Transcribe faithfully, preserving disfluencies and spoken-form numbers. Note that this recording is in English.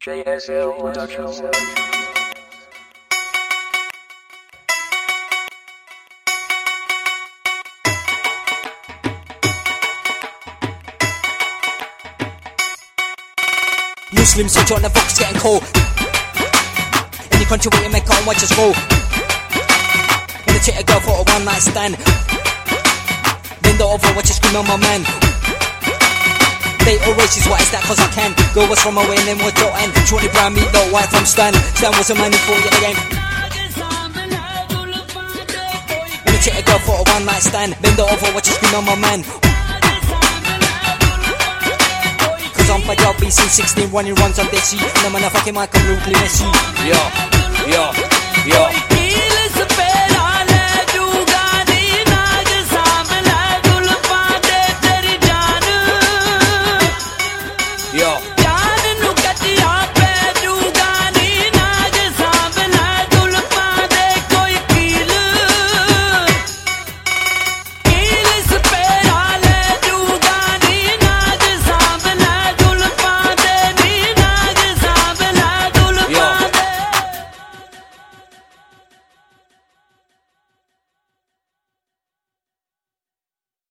J S L Productions. Muslims switch on the box getting cold. Any country where you make it and watch us roll. Wanna take a girl for a one night stand. Bend over, watch you scream on my man. They all racist, what is that? Cause I can. Girl was from away and then was Joe and Shorty brown meat, no white from Stan. Stan was a man who fought the game. Wanna take a girl for a one night stand. Bend over, watch you scream on my man. I'm for job, B C sixteen running runs on Desi. And I'm on a fucking mic, I'm ruthless. Yo, yo, yo.